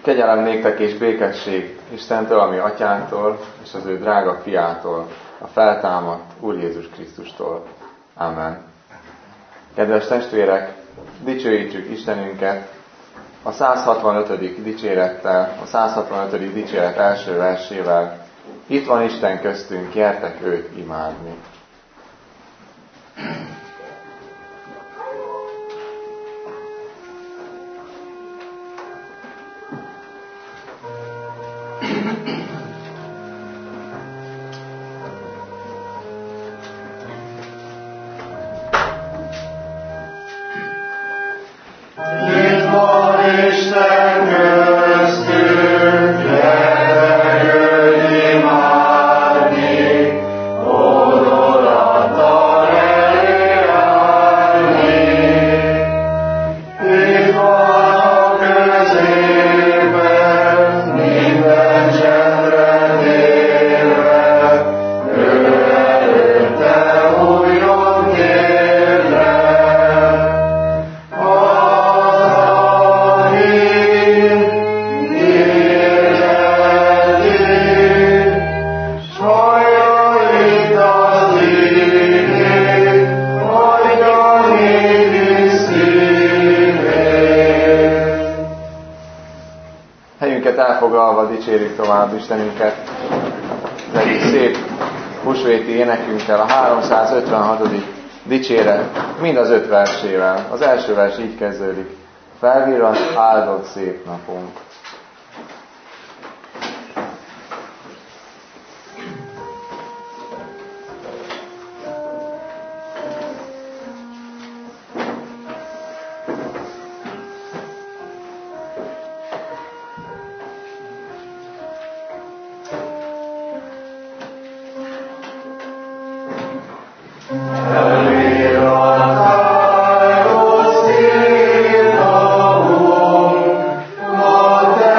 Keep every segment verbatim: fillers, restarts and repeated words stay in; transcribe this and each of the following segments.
Kegyelem néktek és békesség Istentől, ami atyánktól, és az ő drága fiától, a feltámadt Úr Jézus Krisztustól. Amen. Kedves testvérek, dicsőítsük Istenünket a száz hatvanötödik dicsérettel, a száz hatvanötödik dicséret első versével. Itt van Isten köztünk, gyertek őt imádni. Dicsérjük tovább Istenünket az egyik szép húsvéti énekünkkel, a háromszázötvenhatodik dicséret, mind az öt versével. Az első vers így kezdődik: felvillant áldott szép napunk. Oh,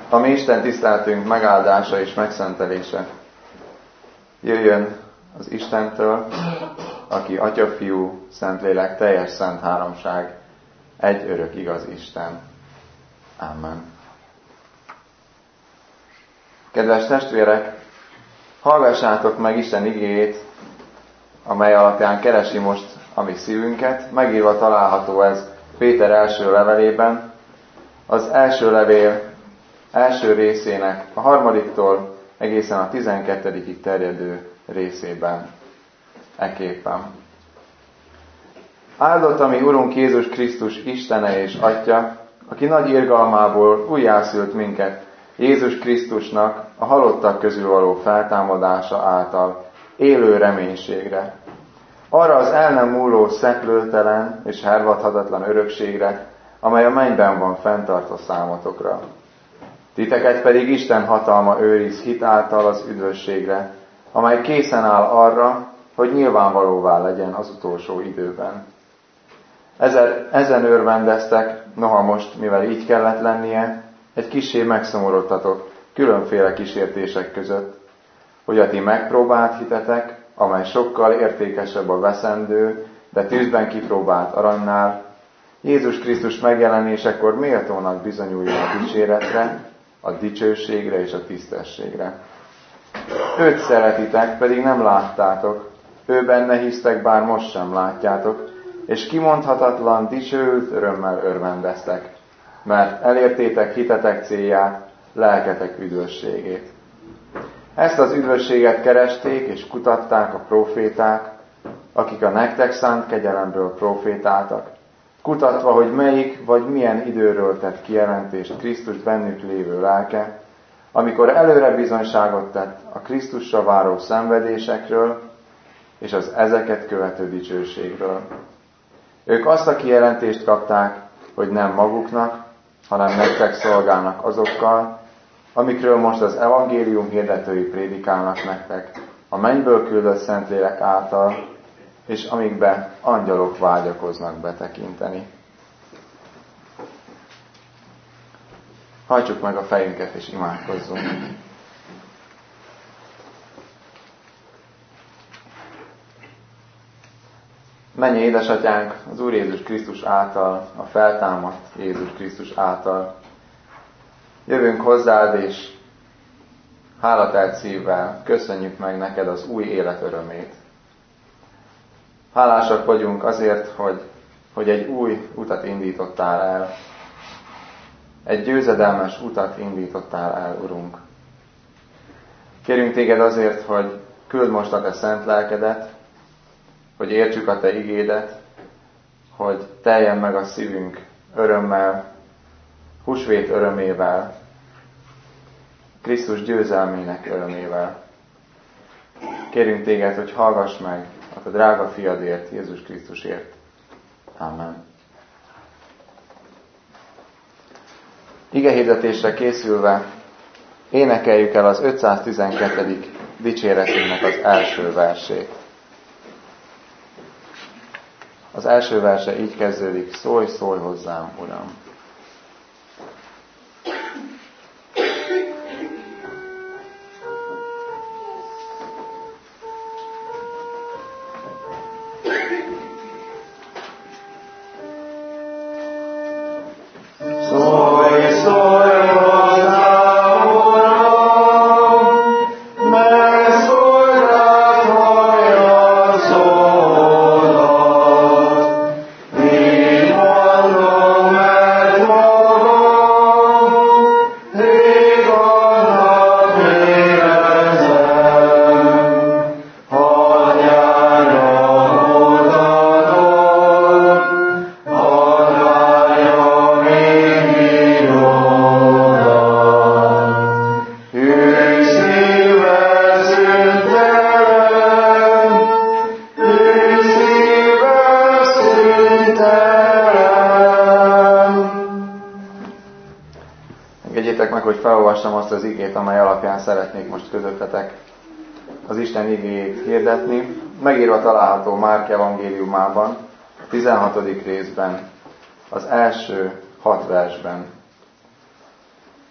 A mi Isten tiszteletünk megáldása és megszentelése jöjjön az Istentől, aki Atya, Fiú, Szentlélek, teljes szent háromság, egy örök igaz Isten. Amen. Kedves testvérek, hallgassátok meg Isten igéjét, amely alapján keresi most a mi szívünket. Megírva található ez Péter első levelében, az első levél első részének a harmadiktól egészen a tizenkettedikig terjedő részében. Eképpen. Áldott a mi Urunk Jézus Krisztus Istene és Atya, aki nagy irgalmából újjászült minket Jézus Krisztusnak a halottak közül való feltámadása által élő reménységre, arra az el nem múló szeplőtelen és hervadhatatlan örökségre, amely a mennyben van fenntartva számotokra. Titeket pedig Isten hatalma őriz hit által az üdvösségre, amely készen áll arra, hogy nyilvánvalóvá legyen az utolsó időben. Ezen, ezen örvendeztek, noha most, mivel így kellett lennie, egy kissé megszomorodtatok különféle kísértések között, hogy a ti megpróbált hitetek, amely sokkal értékesebb a veszendő, de tűzben kipróbált aranynál, Jézus Krisztus megjelenésekor méltónak bizonyuljon a dicséretre, a dicsőségre és a tisztességre. Őt szeretitek, pedig nem láttátok, ő benne hisztek, bár most sem látjátok, és kimondhatatlan, dicsőült örömmel örvendeztek, mert elértétek hitetek célját, lelketek üdvösségét. Ezt az üdvösséget keresték és kutatták a próféták, akik a nektek szánt kegyelemből prófétáltak, kutatva, hogy melyik vagy milyen időről tett kijelentést Krisztus bennük lévő lelke, amikor előre bizonyságot tett a Krisztusra váró szenvedésekről és az ezeket követő dicsőségről. Ők azt a kijelentést kapták, hogy nem maguknak, hanem nektek szolgálnak azokkal, amikről most az evangélium hirdetői prédikálnak nektek, a mennyből küldött Szentlélek által, és amikbe angyalok vágyakoznak betekinteni. Hajtsuk meg a fejünket és imádkozzunk. Menj, édesatyánk, az Úr Jézus Krisztus által, a feltámadt Jézus Krisztus által. Jövünk hozzád, és hálatelt szívvel köszönjük meg neked az új élet örömét. Hálásak vagyunk azért, hogy, hogy egy új utat indítottál el. Egy győzedelmes utat indítottál el, Urunk. Kérünk téged azért, hogy küld most a te szent lelkedet, hogy értsük a te igédet, hogy teljen meg a szívünk örömmel, húsvét örömével, Krisztus győzelmének örömével. Kérünk téged, hogy hallgass meg a te drága fiadért, Jézus Krisztusért. Amen. Igehirdetésre készülve énekeljük el az ötszáztizenkettedik dicséretünknek az első versét. Az első verse így kezdődik: szólj, szólj hozzám, Uram! Felolvassam azt az igét, amely alapján szeretnék most közöttetek az Isten igéjét hirdetni. Megírva található Márk evangéliumában, a tizenhatodik részben, az első hat versben.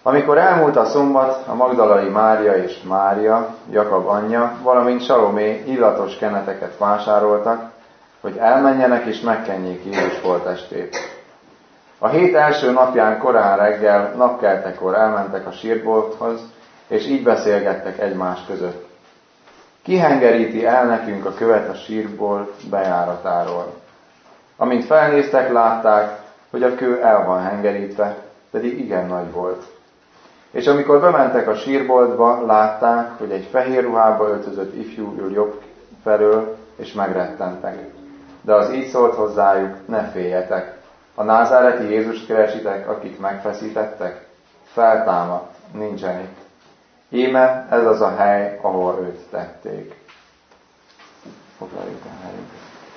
Amikor elmúlt a szombat, a magdalai Mária és Mária, Jakab anyja, valamint Salomé illatos keneteket vásároltak, hogy elmenjenek és megkenjék Jézus holttestét. A hét első napján korán reggel, napkeltekor elmentek a sírbolthoz, és így beszélgettek egymás között. Ki hengeríti el nekünk a követ a sírbolt bejáratáról? Amint felnéztek, látták, hogy a kő el van hengerítve, pedig igen nagy volt. És amikor bementek a sírboltba, látták, hogy egy fehér ruhába öltözött ifjú ül jobb felől, és megrettentek. De az így szólt hozzájuk, ne féljetek. A názáreti Jézust keresitek, akit megfeszítettek? Feltámadt, nincsen itt. Íme ez az a hely, ahol őt tették. Foglaljuk a helyét.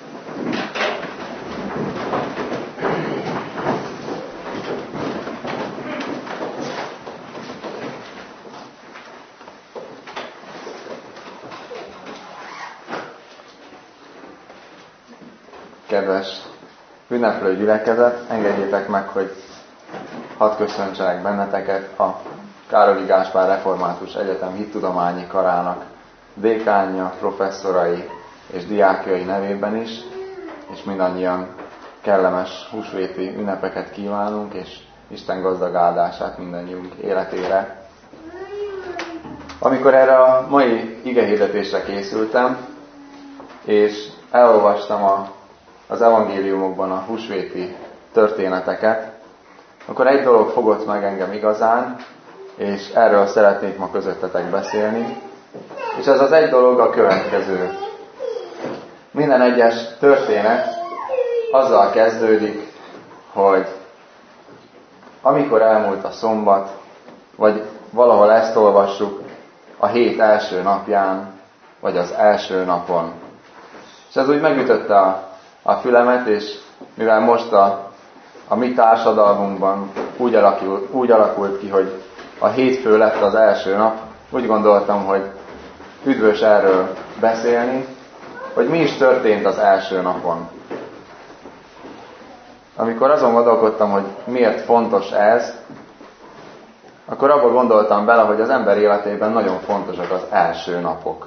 Kedves ünneplő gyülekezet, engedjétek meg, hogy hadd köszöntsenek benneteket a Károli Gáspár Református Egyetem Hittudományi Karának dékánja, professzorai és diákjai nevében is, és mindannyian kellemes húsvéti ünnepeket kívánunk, és Isten gazdag áldását mindannyiunk életére. Amikor erre a mai igehirdetésre készültem, és elolvastam a az evangéliumokban a húsvéti történeteket, akkor egy dolog fogott meg engem igazán, és erről szeretnék ma közöttetek beszélni, és ez az egy dolog a következő. Minden egyes történet azzal kezdődik, hogy amikor elmúlt a szombat, vagy valahol ezt olvassuk, a hét első napján, vagy az első napon. És ez úgy megütötte a a fülemet, és mivel most a, a mi társadalmunkban úgy alakult, úgy alakult ki, hogy a hétfő lett az első nap, úgy gondoltam, hogy üdvös erről beszélni, hogy mi is történt az első napon. Amikor azon gondolkodtam, hogy miért fontos ez, akkor abba gondoltam bele, hogy az ember életében nagyon fontosak az első napok.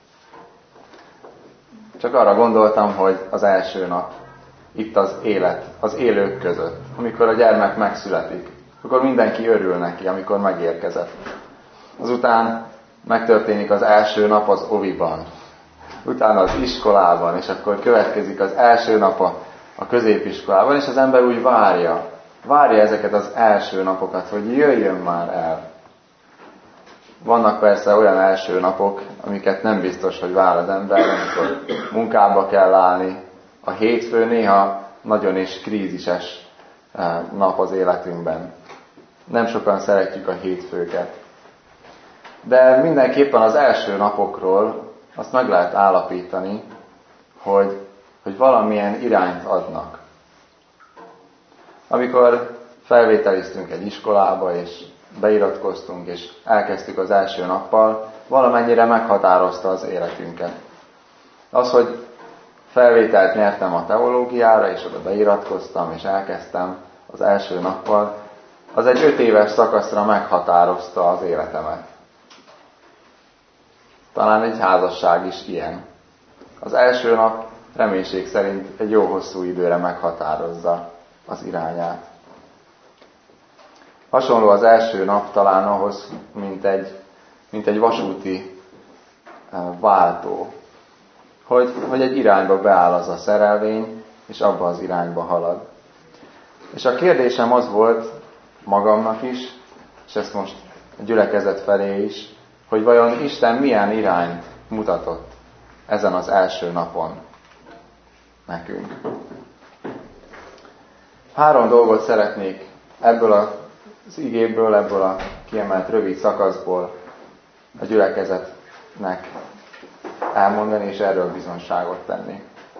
Csak arra gondoltam, hogy az első nap, itt az élet, az élők között, amikor a gyermek megszületik, akkor mindenki örül neki, amikor megérkezett. Azután megtörténik az első nap az oviban, utána az iskolában, és akkor következik az első nap a, a középiskolában, és az ember úgy várja, várja ezeket az első napokat, hogy jöjjön már el. Vannak persze olyan első napok, amiket nem biztos, hogy vár az ember, amikor munkába kell állni. A hétfő néha nagyon is krízises nap az életünkben. Nem sokan szeretjük a hétfőket. De mindenképpen az első napokról azt meg lehet állapítani, hogy, hogy valamilyen irányt adnak. Amikor felvételiztünk egy iskolába, és beiratkoztunk, és elkezdtük az első nappal, valamennyire meghatározta az életünket. Az, hogy felvételt nyertem a teológiára, és oda beiratkoztam, és elkezdtem az első nappal, az egy öt éves szakaszra meghatározta az életemet. Talán egy házasság is ilyen. Az első nap reménység szerint egy jó hosszú időre meghatározza az irányát. Hasonló az első nap talán ahhoz, mint egy, mint egy vasúti váltó. Hogy, hogy egy irányba beáll az a szerelvény, és abba az irányba halad. És a kérdésem az volt magamnak is, és ezt most a gyülekezet felé is, hogy vajon Isten milyen irányt mutatott ezen az első napon nekünk. Három dolgot szeretnék ebből az igéből, ebből a kiemelt rövid szakaszból a gyülekezetnek elmondani, és erről bizonságot tenni.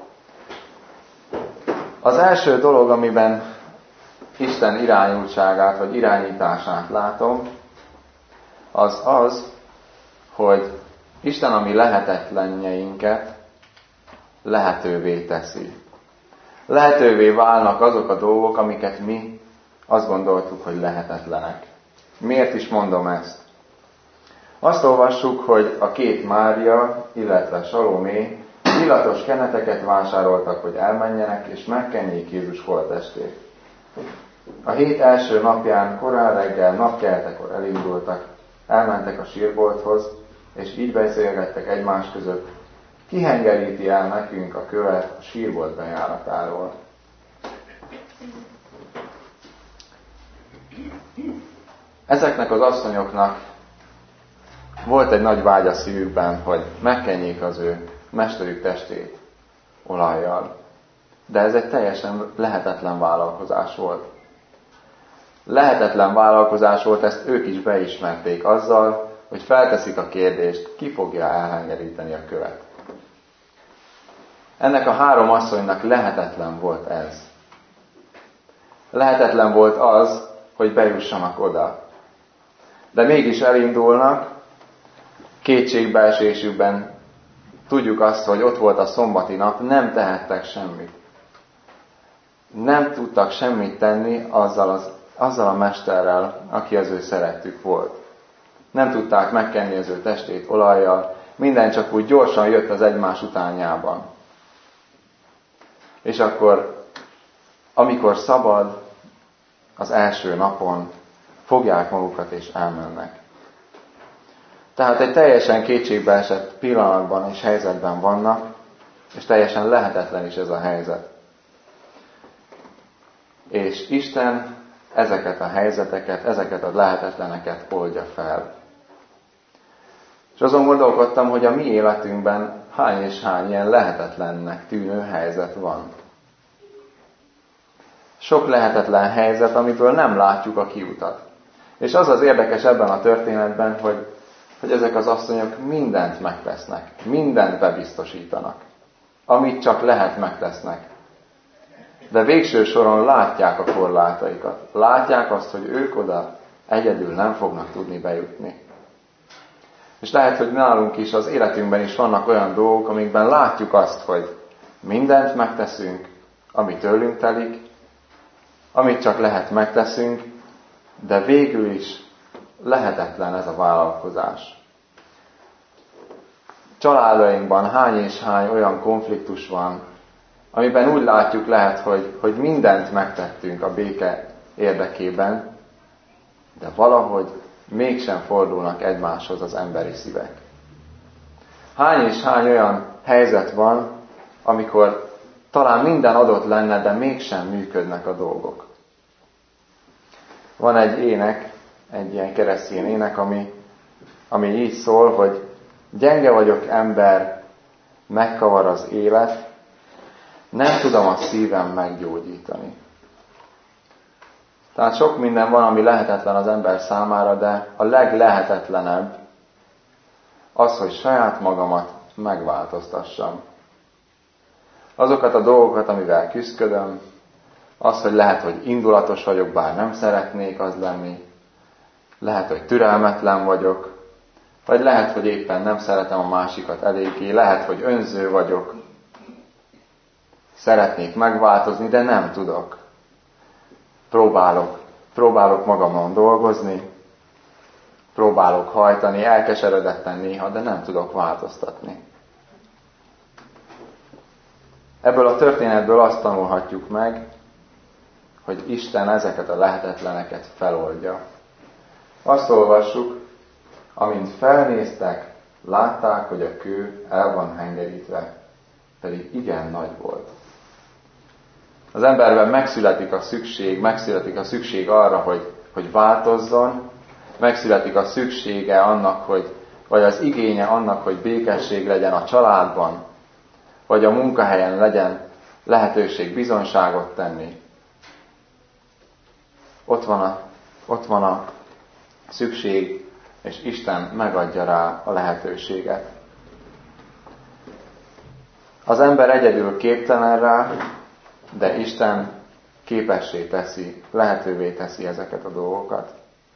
Az első dolog, amiben Isten irányultságát, vagy irányítását látom, az az, hogy Isten a mi lehetetlenjeinket lehetővé teszi. Lehetővé válnak azok a dolgok, amiket mi azt gondoltuk, hogy lehetetlenek. Miért is mondom ezt? Azt olvassuk, hogy a két Mária, illetve Salomé illatos keneteket vásároltak, hogy elmenjenek és megkenjék Jézus holttestét. A hét első napján korán reggel, napkeltekor elindultak, elmentek a sírbolthoz, és így beszélgettek egymás között, ki hengeríti el nekünk a követ a sírbolt bejáratáról. Ezeknek az asszonyoknak volt egy nagy vágy a szívükben, hogy megkenjék az ő mesterük testét olajjal. De ez egy teljesen lehetetlen vállalkozás volt. Lehetetlen vállalkozás volt, ezt ők is beismerték azzal, hogy felteszik a kérdést, ki fogja elhengeríteni a követ. Ennek a három asszonynak lehetetlen volt ez. Lehetetlen volt az, hogy bejussanak oda. De mégis elindulnak, kétségbeesésükben tudjuk azt, hogy ott volt a szombati nap, nem tehettek semmit. Nem tudtak semmit tenni azzal, az, azzal a mesterrel, aki az ő szerettük volt. Nem tudták megkenni az ő testét olajjal, minden csak úgy gyorsan jött az egymás utánjában. És akkor, amikor szabad, az első napon fogják magukat és elmennek. Tehát egy teljesen kétségbeesett pillanatban és helyzetben vannak, és teljesen lehetetlen is ez a helyzet. És Isten ezeket a helyzeteket, ezeket a lehetetleneket oldja fel. És azon gondolkodtam, hogy a mi életünkben hány és hány ilyen lehetetlennek tűnő helyzet van. Sok lehetetlen helyzet, amiből nem látjuk a kiutat. És az az érdekes ebben a történetben, hogy, hogy ezek az asszonyok mindent megtesznek, mindent bebiztosítanak. Amit csak lehet, megtesznek. De végső soron látják a korlátaikat. Látják azt, hogy ők oda egyedül nem fognak tudni bejutni. És lehet, hogy nálunk is, az életünkben is vannak olyan dolgok, amikben látjuk azt, hogy mindent megteszünk, ami tőlünk telik, amit csak lehet, megteszünk, de végül is lehetetlen ez a vállalkozás. Családainkban hány és hány olyan konfliktus van, amiben úgy látjuk lehet, hogy, hogy mindent megtettünk a béke érdekében, de valahogy mégsem fordulnak egymáshoz az emberi szívek. Hány és hány olyan helyzet van, amikor talán minden adott lenne, de mégsem működnek a dolgok. Van egy ének, egy ilyen keresztény ének, ami, ami így szól, hogy gyenge vagyok ember, megkavar az élet, nem tudom a szívem meggyógyítani. Tehát sok minden van, ami lehetetlen az ember számára, de a leglehetetlenebb az, hogy saját magamat megváltoztassam. Azokat a dolgokat, amivel küzdködöm, az, hogy lehet, hogy indulatos vagyok, bár nem szeretnék az lenni, lehet, hogy türelmetlen vagyok, vagy lehet, hogy éppen nem szeretem a másikat eléggé, lehet, hogy önző vagyok, szeretnék megváltozni, de nem tudok. Próbálok, próbálok magamon dolgozni, próbálok hajtani, elkeseredetten néha, de nem tudok változtatni. Ebből a történetből azt tanulhatjuk meg, hogy Isten ezeket a lehetetleneket feloldja. Azt olvassuk, amint felnéztek, látták, hogy a kő el van hengerítve, pedig igen nagy volt. Az emberben megszületik a szükség, megszületik a szükség arra, hogy, hogy változzon, megszületik a szüksége annak, hogy, vagy az igénye annak, hogy békesség legyen a családban, vagy a munkahelyen legyen lehetőség bizonyságot tenni. Ott van a, ott van a szükség, és Isten megadja rá a lehetőséget. Az ember egyedül képtelen rá, de Isten képessé teszi, lehetővé teszi ezeket a dolgokat.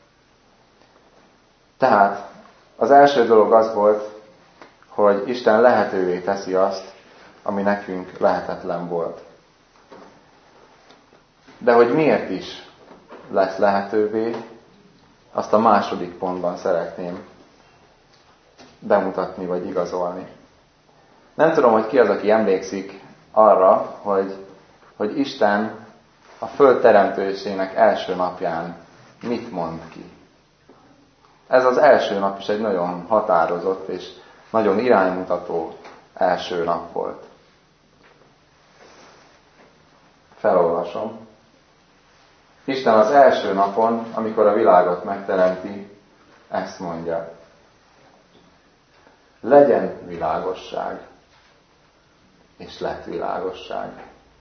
Tehát az első dolog az volt, hogy Isten lehetővé teszi azt, ami nekünk lehetetlen volt. De hogy miért is lesz lehetővé, azt a második pontban szeretném bemutatni vagy igazolni. Nem tudom, hogy ki az, aki emlékszik arra, hogy, hogy Isten a föld teremtésének első napján mit mond ki. Ez az első nap is egy nagyon határozott és nagyon iránymutató első nap volt. Felolvasom. Isten az első napon, amikor a világot megteremti, ezt mondja. Legyen világosság, és lett világosság.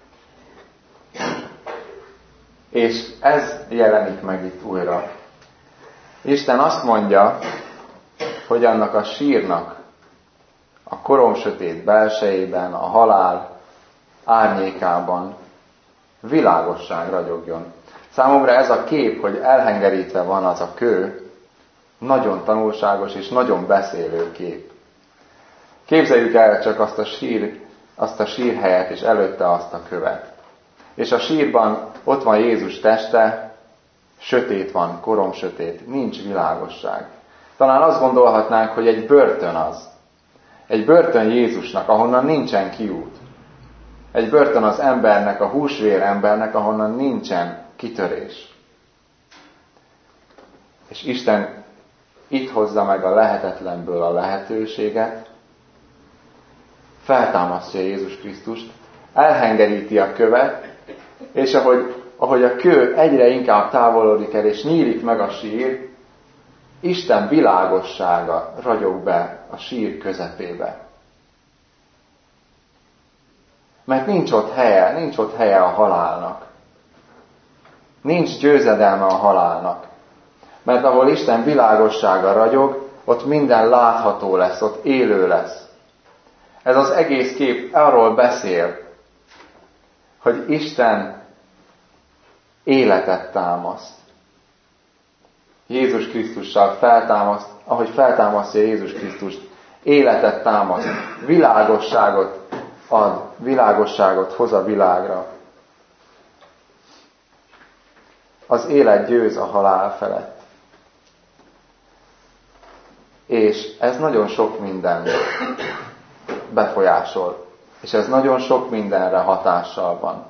És ez jelenik meg itt újra. Isten azt mondja, hogy annak a sírnak a koromsötét belsejében, a halál árnyékában világosság ragyogjon. Számomra ez a kép, hogy elhengerítve van az a kő, nagyon tanulságos és nagyon beszélő kép. Képzeljük el csak azt a, sír, azt a sírhelyet, és előtte azt a követ. És a sírban ott van Jézus teste, sötét van, koromsötét, nincs világosság. Talán azt gondolhatnánk, hogy egy börtön az. Egy börtön Jézusnak, ahonnan nincsen kiút. Egy börtön az embernek, a húsvér embernek, ahonnan nincsen kitörés. És Isten itt hozza meg a lehetetlenből a lehetőséget, feltámasztja Jézus Krisztust, elhengeríti a követ, és ahogy, ahogy a kő egyre inkább távolodik el, és nyílik meg a sír, Isten világossága ragyog be a sír közepébe. Mert nincs ott helye, nincs ott helye a halálnak. Nincs győzedelme a halálnak. Mert ahol Isten világossága ragyog, ott minden látható lesz, ott élő lesz. Ez az egész kép arról beszél, hogy Isten életet támaszt. Jézus Krisztussal feltámaszt, ahogy feltámasztja Jézus Krisztust, életet támaszt, világosságot ad, világosságot hoz a világra. Az élet győz a halál felett. És ez nagyon sok minden befolyásol. És ez nagyon sok mindenre hatással van.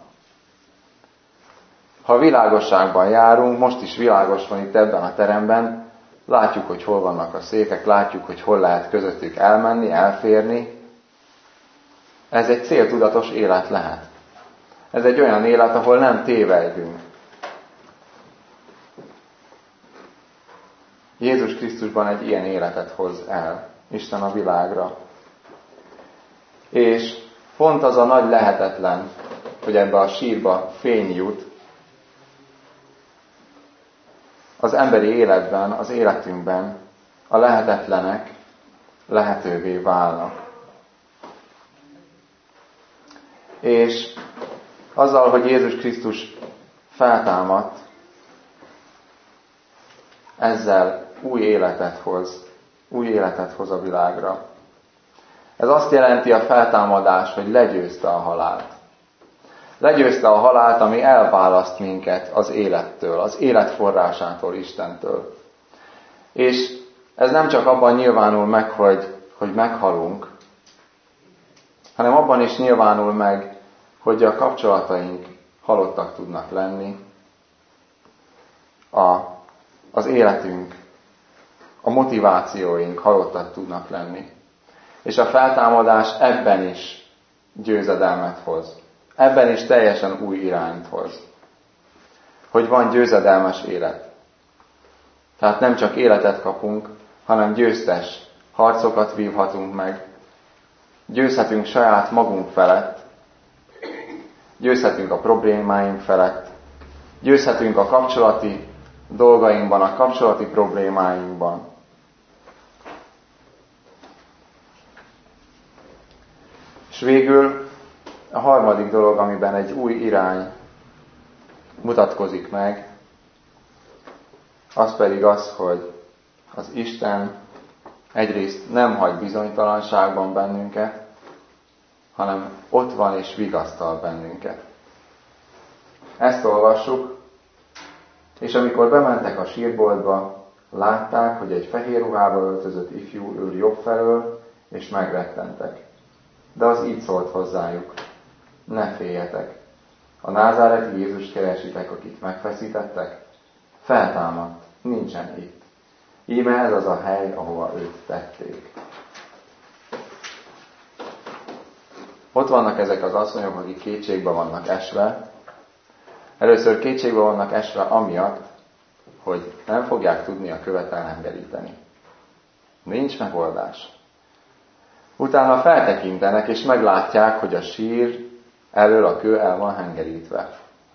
Ha világosságban járunk, most is világos van itt ebben a teremben, látjuk, hogy hol vannak a székek, látjuk, hogy hol lehet közöttük elmenni, elférni. Ez egy céltudatos élet lehet. Ez egy olyan élet, ahol nem tévejdünk. Jézus Krisztusban egy ilyen életet hoz el Isten a világra. És pont az a nagy lehetetlen, hogy ebbe a sírba fény jut, az emberi életben, az életünkben a lehetetlenek lehetővé válnak. És azzal, hogy Jézus Krisztus feltámadt, ezzel új életet hoz, új életet hoz a világra. Ez azt jelenti a feltámadás, hogy legyőzte a halált. Legyőzte a halált, ami elválaszt minket az élettől, az élet forrásától, Istentől. És ez nem csak abban nyilvánul meg, hogy, hogy meghalunk, hanem abban is nyilvánul meg, hogy a kapcsolataink halottak tudnak lenni, a, az életünk, a motivációink halottak tudnak lenni. És a feltámadás ebben is győzedelmet hoz. Ebben is teljesen új irányt hoz. Hogy van győzedelmes élet. Tehát nem csak életet kapunk, hanem győztes harcokat vívhatunk meg. Győzhetünk saját magunk felett. Győzhetünk a problémáink felett. Győzhetünk a kapcsolati dolgainkban, a kapcsolati problémáinkban. És végül a harmadik dolog, amiben egy új irány mutatkozik meg, az pedig az, hogy az Isten egyrészt nem hagy bizonytalanságban bennünket, hanem ott van és vigasztal bennünket. Ezt olvassuk, és amikor bementek a sírboltba, Látták, hogy egy fehér ruhába öltözött ifjú ül jobb felől, és megrettentek. De az így szólt hozzájuk: ne féljetek! A názáreti Jézust keresitek, akit megfeszítettek? Feltámadt, nincsen itt. Íme ez az a hely, ahova őt tették. Ott vannak ezek az asszonyok, akik kétségbe vannak esve. Először kétségbe vannak esve amiatt, hogy nem fogják tudni a követ elhengeríteni. Nincs megoldás. Utána feltekintenek, és meglátják, hogy a sír elől a kő el van hengerítve.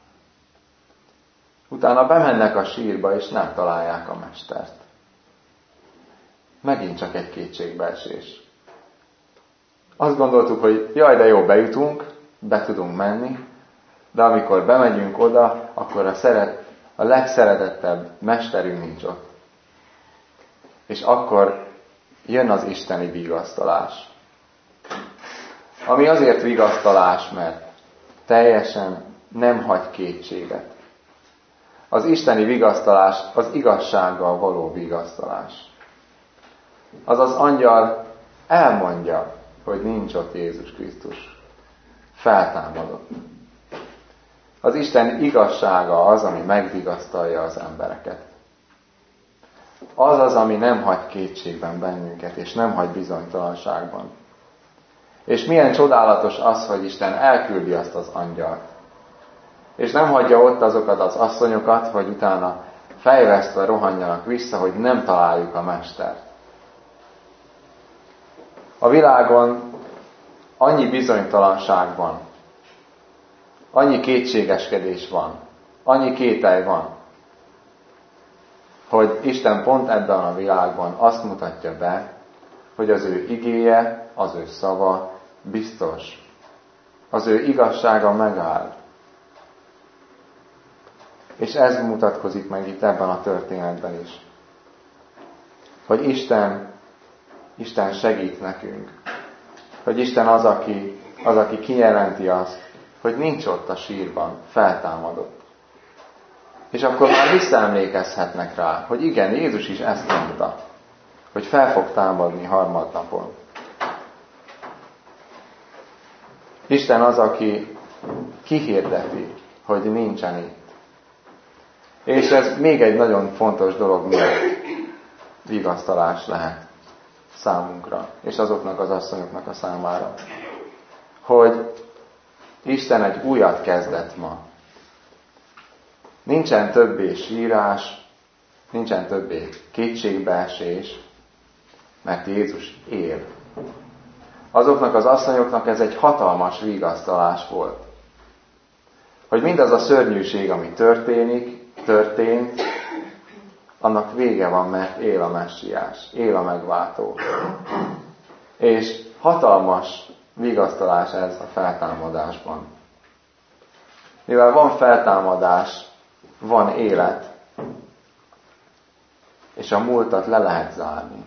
Utána bemennek a sírba, és nem találják a mestert. Megint csak egy kétségbeesés. Azt gondoltuk, hogy jaj, de jó, bejutunk, be tudunk menni, de amikor bemegyünk oda, akkor a, szeret, a legszeretettebb mesterünk nincs ott. És akkor jön az isteni vigasztalás. Ami azért vigasztalás, mert teljesen nem hagy kétséget. Az isteni vigasztalás az igazsággal való vigasztalás. Az az angyal elmondja, hogy nincs ott Jézus Krisztus. Feltámadott. Az Isten igazsága az, ami megvigasztalja az embereket. Az az, ami nem hagy kétségben bennünket, és nem hagy bizonytalanságban. És milyen csodálatos az, hogy Isten elküldi azt az angyalt. És nem hagyja ott azokat az asszonyokat, hogy utána fejvesztve rohanjanak vissza, hogy nem találjuk a mestert. A világon annyi bizonytalanság van, annyi kétségeskedés van, annyi kételj van, hogy Isten pont ebben a világban azt mutatja be, hogy az ő igéje, az ő szava biztos. Az ő igazsága megáll. És ez mutatkozik meg itt ebben a történetben is. Hogy Isten, Isten segít nekünk. Hogy Isten az, aki, az, aki kijelenti azt, hogy nincs ott a sírban, feltámadott. És akkor már visszaemlékezhetnek rá, hogy igen, Jézus is ezt mondta, hogy fel fog támadni harmadnapon. Isten az, aki kihirdeti, hogy nincsen itt. És ez még egy nagyon fontos dolog, miért vigasztalás lehet számunkra, és azoknak az asszonyoknak a számára. Hogy Isten egy újat kezdett ma. Nincsen többé sírás, nincsen többé kétségbeesés, mert Jézus él. Azoknak az asszonyoknak ez egy hatalmas vigasztalás volt. Hogy mindaz a szörnyűség, ami történik, történt, annak vége van, mert él a Messiás, él a megváltó. És hatalmas vigasztalás ez a feltámadásban. Mivel van feltámadás, van élet, és a múltat le lehet zárni.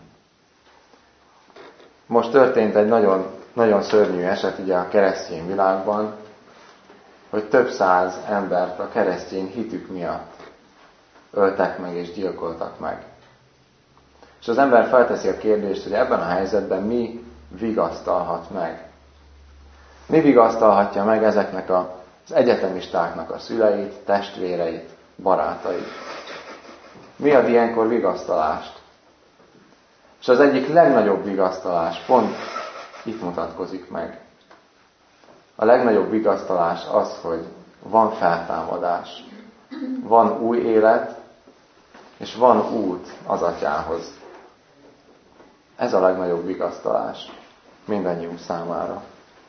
Most történt egy nagyon, nagyon szörnyű eset ugye a keresztény világban, hogy több száz embert a keresztény hitük miatt öltek meg és gyilkoltak meg. És az ember felteszi a kérdést, hogy ebben a helyzetben mi vigasztalhat meg. Mi vigasztalhatja meg ezeknek az egyetemistáknak a szüleit, testvéreit, barátait? Mi ad ilyenkor vigasztalást? És az egyik legnagyobb vigasztalás pont itt mutatkozik meg. A legnagyobb vigasztalás az, hogy van feltámadás, van új élet, és van út az Atyához. Ez a legnagyobb vigasztalás mindannyiunk számára.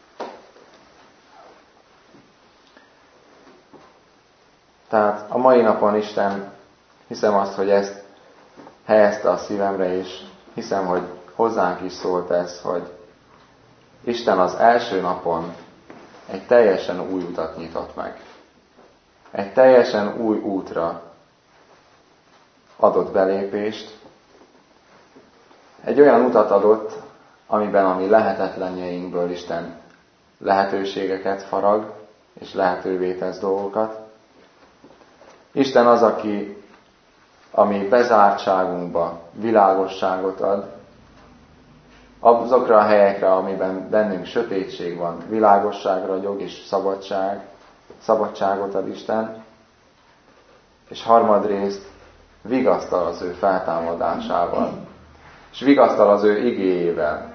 Tehát a mai napon Isten, hiszem azt, hogy ezt helyezte a szívemre, és hiszem, hogy hozzánk is szólt ez, hogy Isten az első napon egy teljesen új utat nyitott meg. Egy teljesen új útra adott belépést. Egy olyan utat adott, amiben a mi lehetetlenjeinkből Isten lehetőségeket farag, és lehetővé tesz dolgokat. Isten az, aki ami bezártságunkba világosságot ad, azokra a helyekre, amiben bennünk sötétség van, világosságra ragyog és szabadság, szabadságot ad Isten, és harmadrészt vigasztal az ő feltámadásával, és vigasztal az ő igéjével,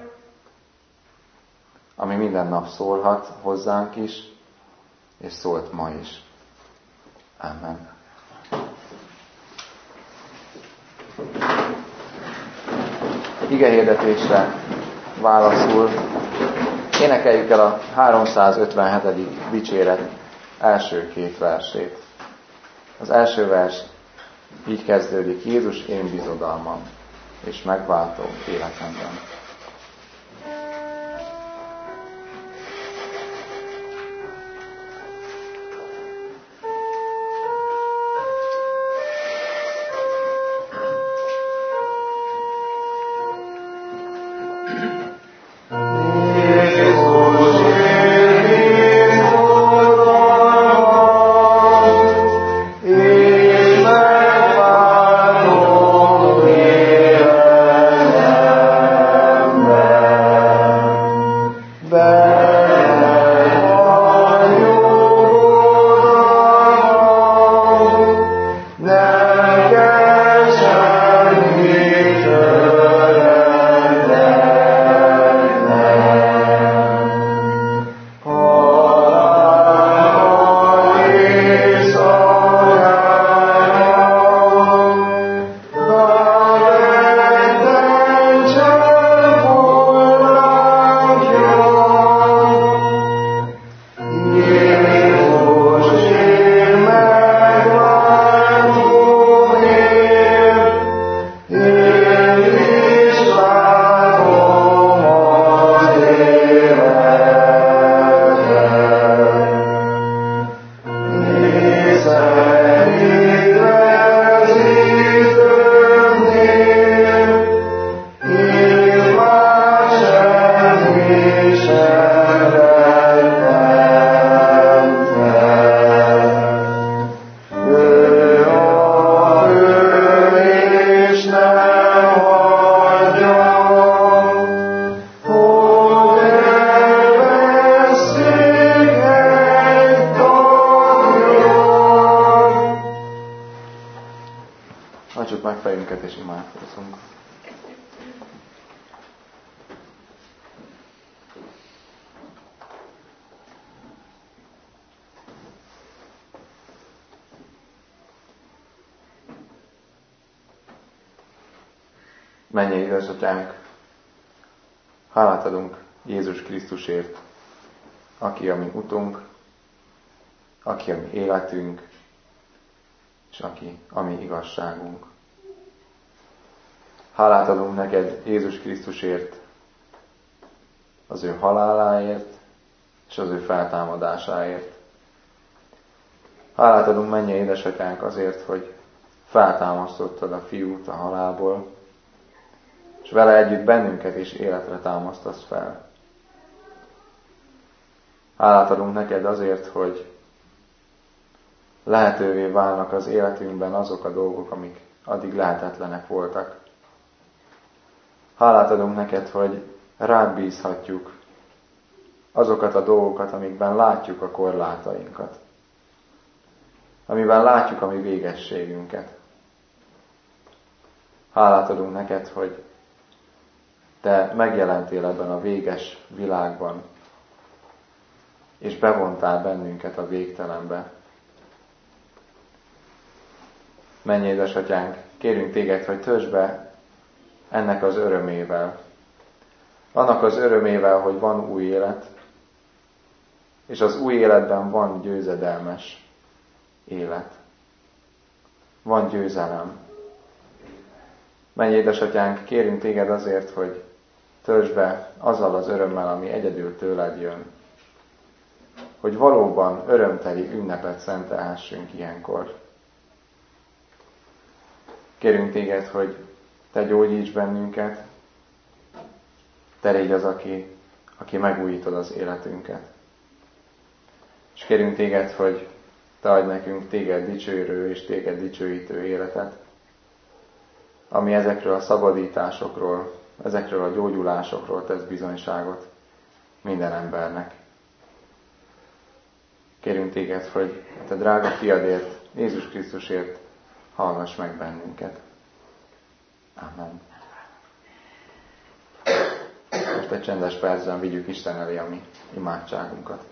ami minden nap szólhat hozzánk is, és szólt ma is. Amen. Igehirdetésre válaszul énekeljük el a háromszázötvenhetedik dicséret első két versét. Az első vers így kezdődik: Jézus én bizodalmam, és megváltó életemben. És imádkozzunk. Mennyei édesatyánk, hálát adunk Jézus Krisztusért, aki a mi utunk, aki a mi életünk, és aki a mi igazságunk. Hálát adunk neked Jézus Krisztusért, az ő haláláért, és az ő feltámadásáért. Hálát adunk, mennyei édesatyánk, azért, hogy feltámasztottad a fiút a halálból, és vele együtt bennünket is életre támasztasz fel. Hálát adunk neked azért, hogy lehetővé válnak az életünkben azok a dolgok, amik addig lehetetlenek voltak. Hálát adunk neked, hogy rád bízhatjuk azokat a dolgokat, amikben látjuk a korlátainkat, amiben látjuk a mi végességünket. Hálát adunk neked, hogy te megjelentél ebben a véges világban, és bevontál bennünket a végtelenbe. Menj, édesatyánk, kérünk téged, hogy töltsd be ennek az örömével. Annak az örömével, hogy van új élet, és az új életben van győzedelmes élet. Van győzelem. Menj, édesatyánk, kérünk téged azért, hogy töltsd be azzal az örömmel, ami egyedül tőled jön. Hogy valóban örömteli ünnepet szentelhessünk ilyenkor. Kérünk téged, hogy te gyógyíts bennünket, te légy az, aki, aki megújítod az életünket. És kérünk téged, hogy te adj nekünk téged dicsőrő és téged dicsőítő életet, ami ezekről a szabadításokról, ezekről a gyógyulásokról tesz bizonyságot minden embernek. Kérünk téged, hogy a te drága fiadért, Jézus Krisztusért hallgass meg bennünket. Amen. Most egy csendes percben vigyük Isten elé a mi imádságunkat.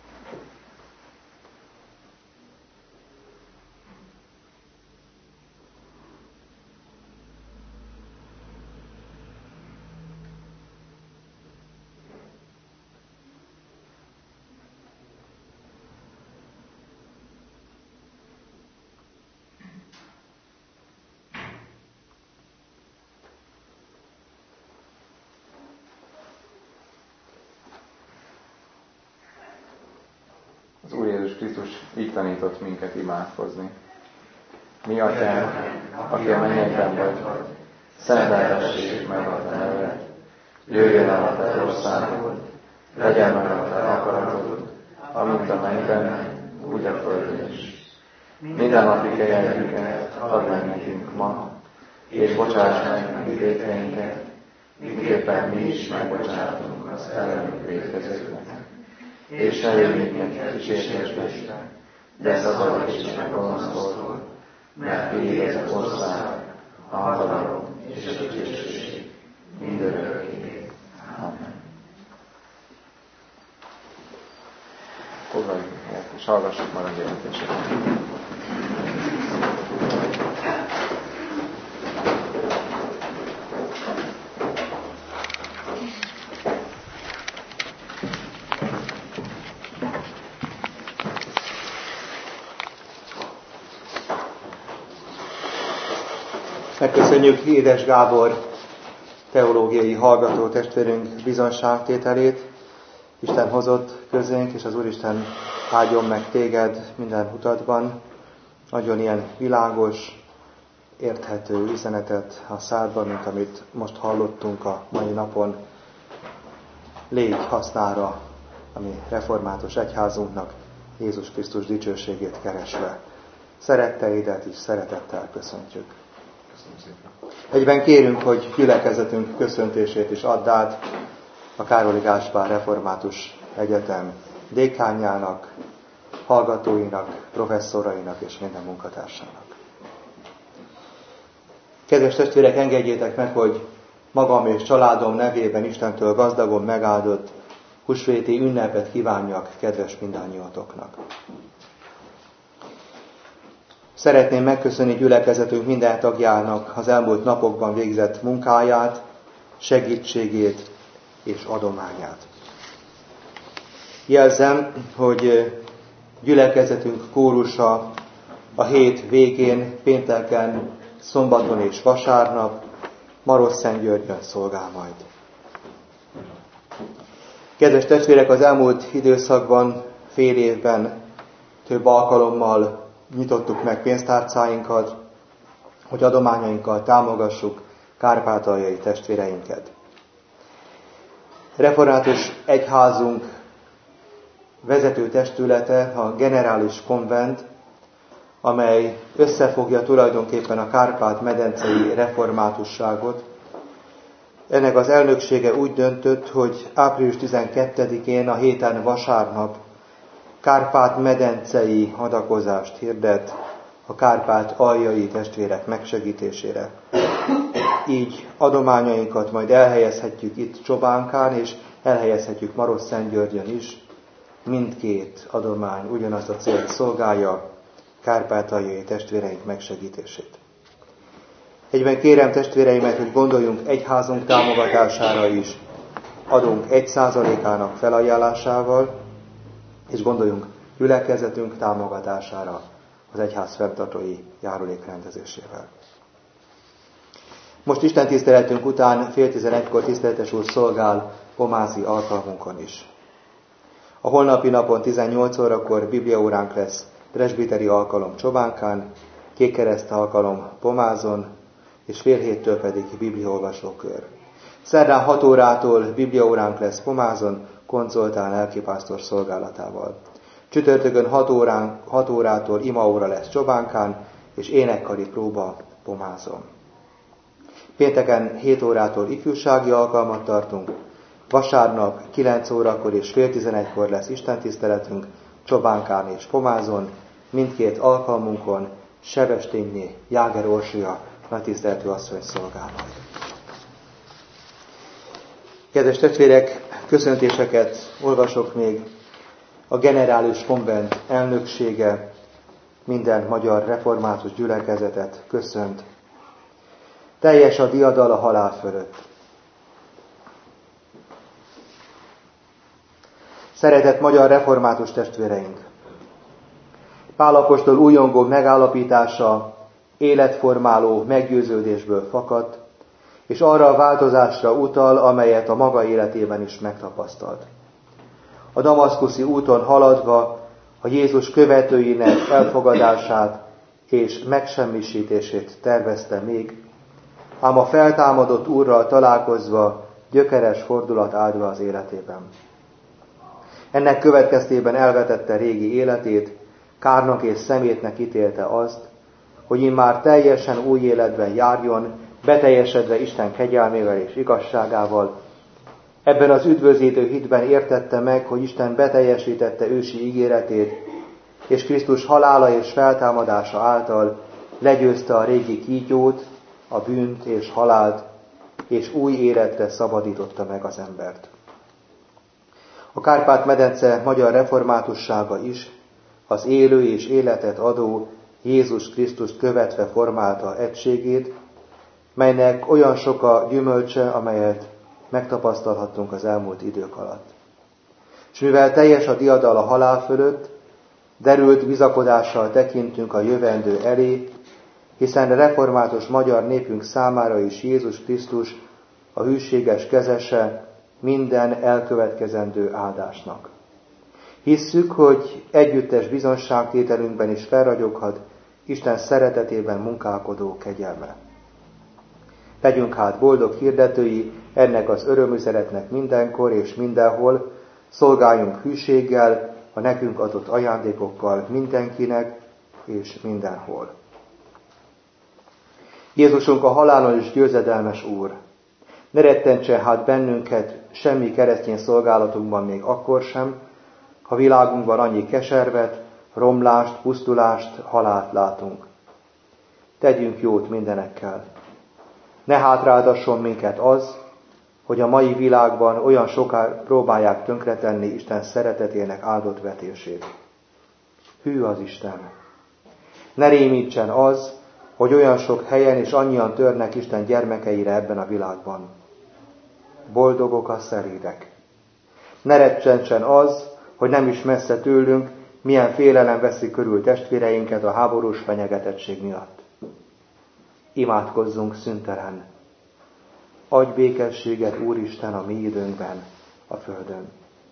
Az Úr Jézus Krisztus így tanított minket imádkozni. Mi atyánk, aki a mennyekben vagy, szenteltessék meg a te neved, jöjjön el a te országod, legyen meg a te akaratod, amint a mennyben, úgy a földön is. Minden napi kegyelmünket add meg nekünk ma, és bocsáss meg meg vétkeinket, miképpen mi is megbocsátunk az ellenünk vétkezőknek. És ne jöjj minket kísértésbe, de szabadíts meg gonosztól, mert tiéd az ország, a hatalom és a dicsőség mindörökké. Amen. Foglaljunk helyet, és hallgassuk már a jelentéseket. Megköszönjük Édes Gábor teológiai hallgató testvérünk bizonságtételét. Isten hozott közénk, és az Úristen áldjon meg téged minden utatban. Nagyon ilyen világos, érthető üzenetet a szádban, mint amit most hallottunk a mai napon. Légy hasznára a mi református egyházunknak, Jézus Krisztus dicsőségét keresve. Szeretteidet is szeretettel köszöntjük. Egyben kérünk, hogy gyülekezetünk köszöntését is add át a Károli Gáspár Református Egyetem dékánjának, hallgatóinak, professzorainak és minden munkatársának. Kedves testvérek, engedjétek meg, hogy magam és családom nevében Istentől gazdagon megáldott húsvéti ünnepet kívánjak kedves mindannyiatoknak. Szeretném megköszönni gyülekezetünk minden tagjának az elmúlt napokban végzett munkáját, segítségét és adományát. Jelzem, hogy gyülekezetünk kórusa a hét végén, pénteken, szombaton és vasárnap Marosszentgyörgyön szolgál majd. Kedves testvérek, az elmúlt időszakban, fél évben több alkalommal nyitottuk meg pénztárcáinkat, hogy adományainkkal támogassuk kárpátaljai testvéreinket. Református egyházunk vezető testülete a Generális Konvent, amely összefogja tulajdonképpen a Kárpát-medencei reformátusságot. Ennek az elnöksége úgy döntött, hogy április tizenkettedikén, a héten vasárnap Kárpát-medencei adakozást hirdet a Kárpát-aljai testvérek megsegítésére. Így adományainkat majd elhelyezhetjük itt Csobánkán, és elhelyezhetjük Marosszentgyörgyön is. Mindkét adomány ugyanazt a célt szolgálja, kárpátaljai testvéreink megsegítését. Egyben kérem testvéreimet, hogy gondoljunk egyházunk támogatására is, adunk egy százalékának felajánlásával, és gondoljunk gyülekezetünk támogatására az egyház fenntartói járulék rendezésével. Most Isten tiszteletünk után fél tizenegykor tiszteletes úr szolgál pomázi alkalmunkon is. A holnapi napon tizennyolc órakor bibliaóránk lesz, presbiteri alkalom Csobánkán, kékkereszt alkalom Pomázon, és fél héttől pedig bibliaolvasókör. Szerdán hat órától bibliaóránk lesz Pomázon, konzoltán lelkipásztor szolgálatával. Csütörtökön hat, órán, hat órától imaóra lesz Csobánkán, és énekkari próba Pomázon. Pénteken hét órától ifjúsági alkalmat tartunk, vasárnap kilenc órakor és fél tizenegykor lesz istentiszteletünk Csobánkán és Pomázon, mindkét alkalmunkon Sevestényné Jáger Orsolya nagytiszteletű asszony szolgál majd. Kedves testvérek, köszöntéseket olvasok még. A Generális Konvent elnöksége minden magyar református gyülekezetet köszönt. Teljes a diadal a halál fölött. Szeretett magyar református testvéreink! Pál apostol újongó megállapítása életformáló meggyőződésből fakadt, és arra a változásra utal, amelyet a maga életében is megtapasztalt. A damaszkuszi úton haladva a Jézus követőinek elfogadását és megsemmisítését tervezte még, ám a feltámadott Úrral találkozva gyökeres fordulat állt be az életében. Ennek következtében elvetette régi életét, kárnak és szemétnek ítélte azt, hogy immár teljesen új életben járjon, beteljesedve Isten kegyelmével és igazságával. Ebben az üdvözítő hitben értette meg, hogy Isten beteljesítette ősi ígéretét, és Krisztus halála és feltámadása által legyőzte a régi kígyót, a bűnt és halált, és új életre szabadította meg az embert. A Kárpát-medence magyar reformátussága is az élő és életet adó Jézus Krisztust követve formálta egységét, melynek olyan sok a gyümölcse, amelyet megtapasztalhattunk az elmúlt idők alatt. És mivel teljes a diadal a halál fölött, derült bizakodással tekintünk a jövendő elé, hiszen a református magyar népünk számára is Jézus Krisztus a hűséges kezese minden elkövetkezendő áldásnak. Hisszük, hogy együttes bizonságtételünkben is felragyoghat Isten szeretetében munkálkodó kegyelme. Legyünk hát boldog hirdetői ennek az örömüzenetnek mindenkor és mindenhol, szolgáljunk hűséggel, a nekünk adott ajándékokkal mindenkinek és mindenhol. Jézusunk a halálon is győzedelmes Úr. Ne rettentse hát bennünket semmi keresztény szolgálatunkban még akkor sem, ha világunkban annyi keservet, romlást, pusztulást, halált látunk. Tegyünk jót mindenekkel. Ne hátráltasson minket az, hogy a mai világban olyan soká próbálják tönkretenni Isten szeretetének áldott vetését. Hű az Isten! Ne rémítsen az, hogy olyan sok helyen és annyian törnek Isten gyermekeire ebben a világban. Boldogok a szelídek! Ne rettentsen az, hogy nem is messze tőlünk, milyen félelem veszi körül testvéreinket a háborús fenyegetettség miatt. Imádkozzunk szüntelen! Adj békességet, Úristen, a mi időnkben, a földön.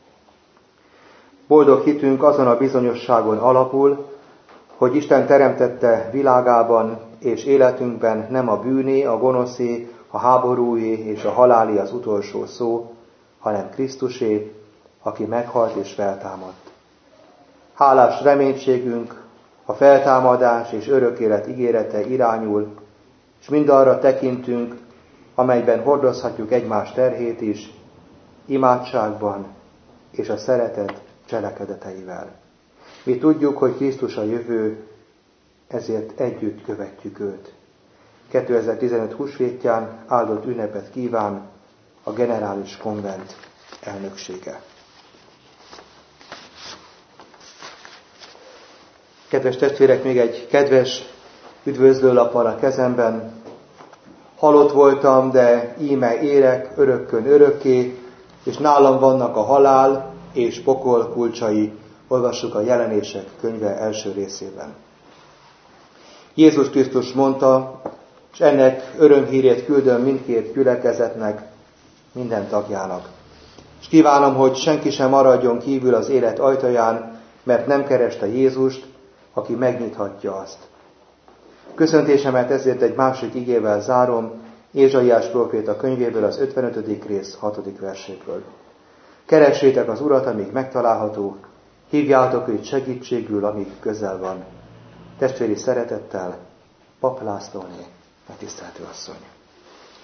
Boldog hitünk azon a bizonyosságon alapul, hogy Isten teremtette világában és életünkben nem a bűné, a gonoszé, a háborúé és a halálé az utolsó szó, hanem Krisztusé, aki meghalt és feltámadt. Hálás reménységünk a feltámadás és örök élet ígérete irányul, és mindarra tekintünk, amelyben hordozhatjuk egymás terhét is, imádságban és a szeretet cselekedeteivel. Mi tudjuk, hogy Krisztus a jövő, ezért együtt követjük őt. kétezer-tizenöt húsvétján áldott ünnepet kíván a Generális Konvent elnöksége. Kedves testvérek, még egy kedves üdvözlőlap van a kezemben. Halott voltam, de íme érek örökkön örökké, és nálam vannak a halál és pokol kulcsai. Olvassuk a Jelenések könyve első részében. Jézus Krisztus mondta, és ennek örömhírét küldöm mindkét gyülekezetnek, minden tagjának. És kívánom, hogy senki sem maradjon kívül az élet ajtaján, mert nem kereste Jézust, aki megnyithatja azt. Köszöntésemet ezért egy másik igével zárom, Ézsaiás próféta könyvéből, az ötvenötödik rész hatodik verséből. Keressétek az Urat, amíg megtalálható, hívjátok őt segítségül, amíg közel van. Testvéri szeretettel, Pap Lászlóné, a tiszteltő asszony.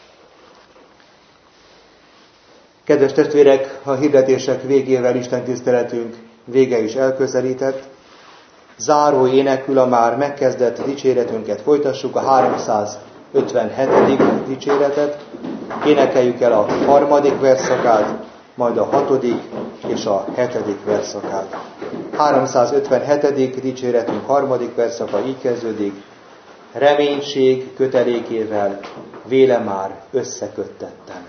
Kedves testvérek, a hirdetések végével Isten tiszteletünk vége is elközelített. Záró énekül a már megkezdett dicséretünket folytassuk, a háromszázötvenhetedik dicséretet. Énekeljük el a harmadik versszakát, majd a hatodik és a hetedik versszakát. háromszázötvenhetedik dicséretünk harmadik versszaka így kezdődik: reménység kötelékével véle már összeköttettem.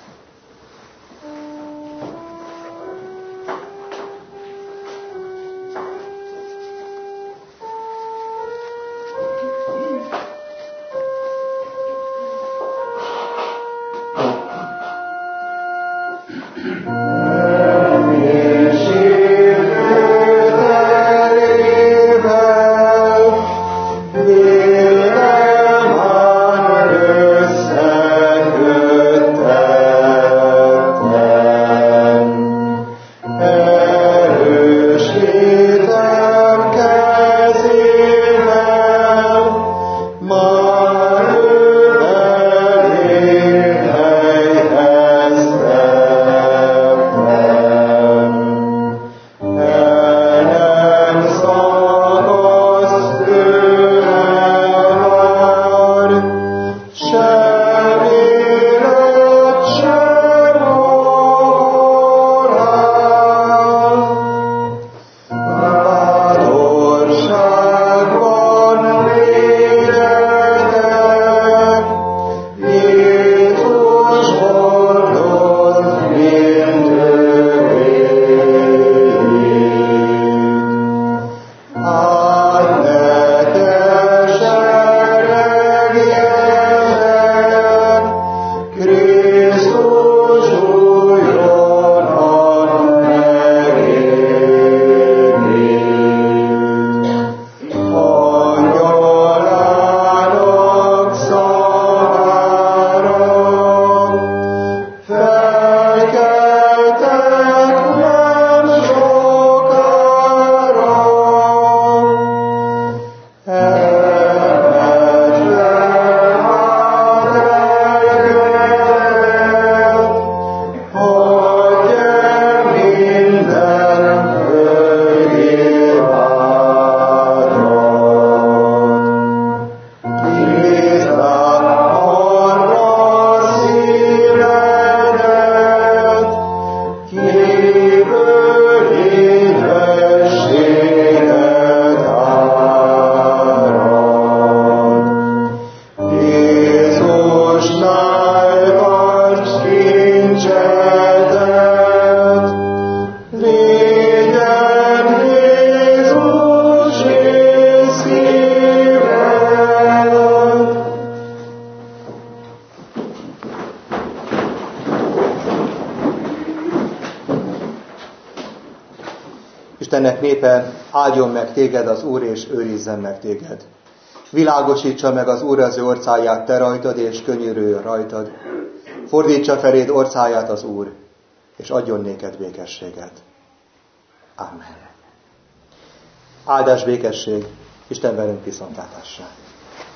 Istennek népe, áldjon meg téged az Úr, és őrizzen meg téged. Világosítsa meg az Úr az ő orcáját te rajtad, és könyörüljön rajtad. Fordítsa feléd orcáját az Úr, és adjon néked békességet. Amen. Áldás, békesség, Isten velünk viszontlátásra.